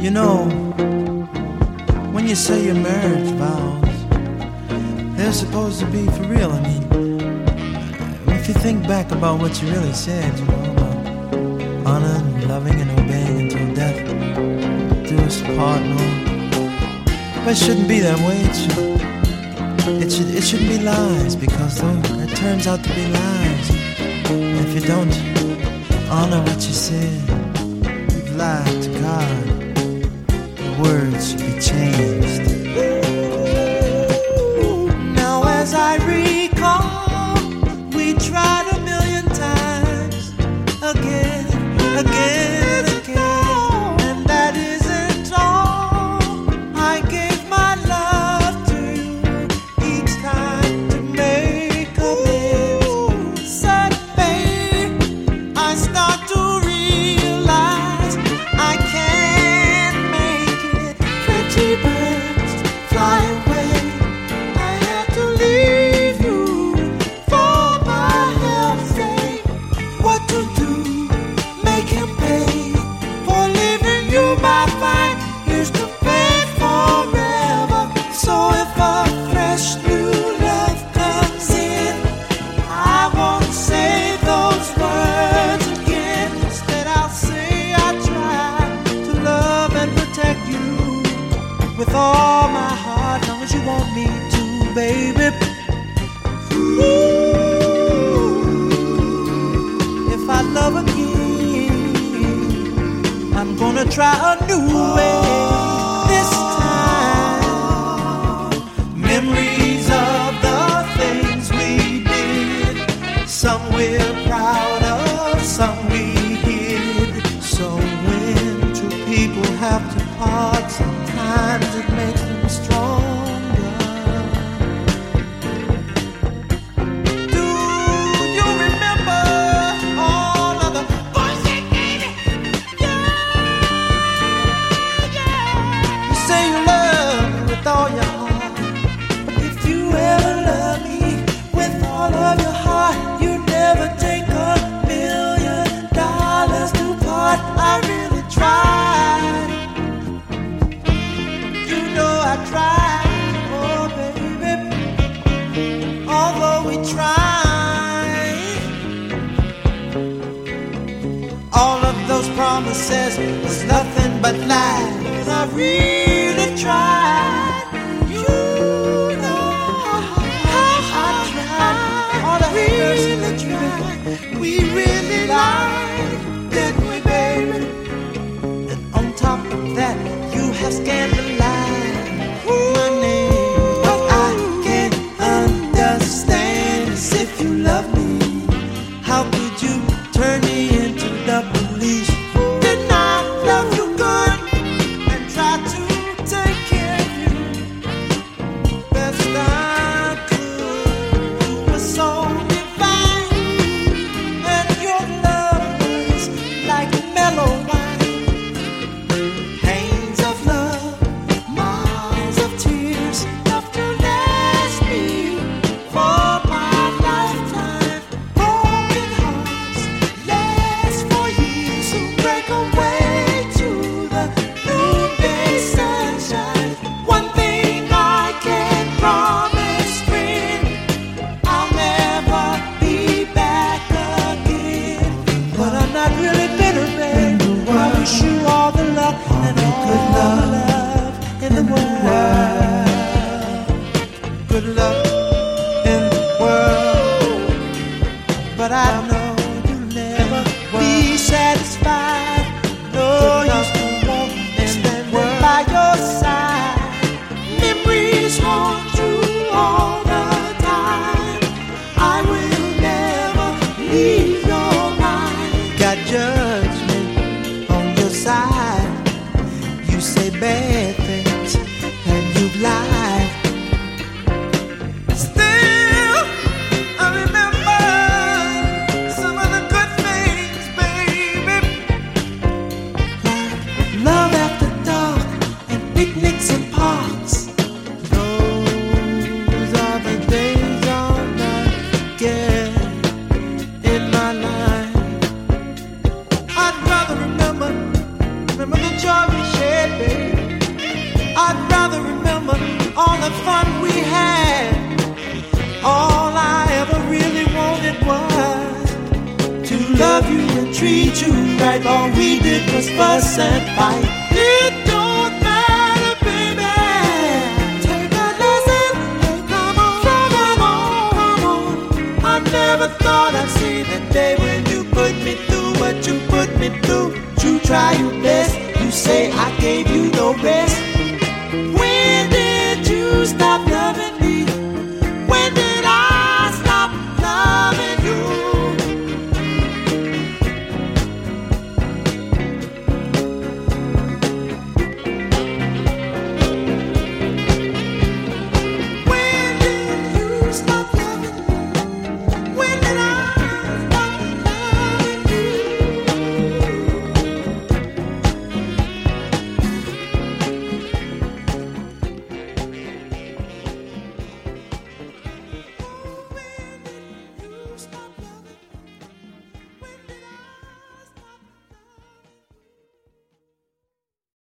You know, when you say your marriage vows, they're supposed to be for real. I mean, if you think back about what you really said, you know, about honor and loving and obeying until death do us part, no. But it shouldn't be that way. It shouldn't be lies, because though it turns out to be lies, if you don't honor what you said, you've lied to God. The words should be changed. Now as I recall, we tried a million times, again, again, again, and that isn't all. I gave my love to you each time to make amends. Suddenly, I start to realize I can't make it. Pretty birds fly away. I had to leave you for my health's sake. What to do? Make him pay for leaving you. My fine used to pay forever. So if a fresh new love comes in, I won't say those words again. Instead I'll say I try to love and protect you with all my heart, long as you want me to, baby. Ooh, if I love again, I'm gonna try a new way this time. Memories of the things we did, some we're proud of, some we hid. So when two people have to part, sometimes it makes them stronger. Do you remember all of the boys that gave it? Yeah, yeah. You say you love me with all your heart. If you ever love me with all of your heart, you'd never take $1,000,000 to part. I really tried. You know I tried, oh baby. Although we tried, all of those promises was nothing but lies. I really tried. You know how I tried. All I really tried. We really lied, didn't we, baby? And on top of that, you have scandalized my name. What I can't understand is if you love me, how could you turn me into the police? Didn't I love you good and try to take care of you best I could? You were so divine, and your love was like mellow wine. Pains of love, miles of tears, enough to last me for my lifetime. Broken hearts last for years, who break away to the noonday sunshine. One thing I can promise, friend, I'll never be back again. But I'm not really bitter, babe. I wish you all the luck and all the love in the world. Good luck in the world. But I know you'll never be satisfied. No, you still want me standing by your side. Memories haunt you all the time. I will never leave your mind. Got judgment on your side. You say bad things and you've lied. Still, I remember some of the good things, baby. Like love after dark and picnics in parks. Those are the days I'll not forget in my life. I'd rather remember the joy we shared, baby. I'd rather remember all the fun we had. All I ever really wanted was to love you and treat you right. All we did was fuss and fight. It don't matter, baby. Take a lesson. Hey, come on, come on. I never thought I'd see the day when you put me through what you put me through. You try your best. You say I gave you no rest.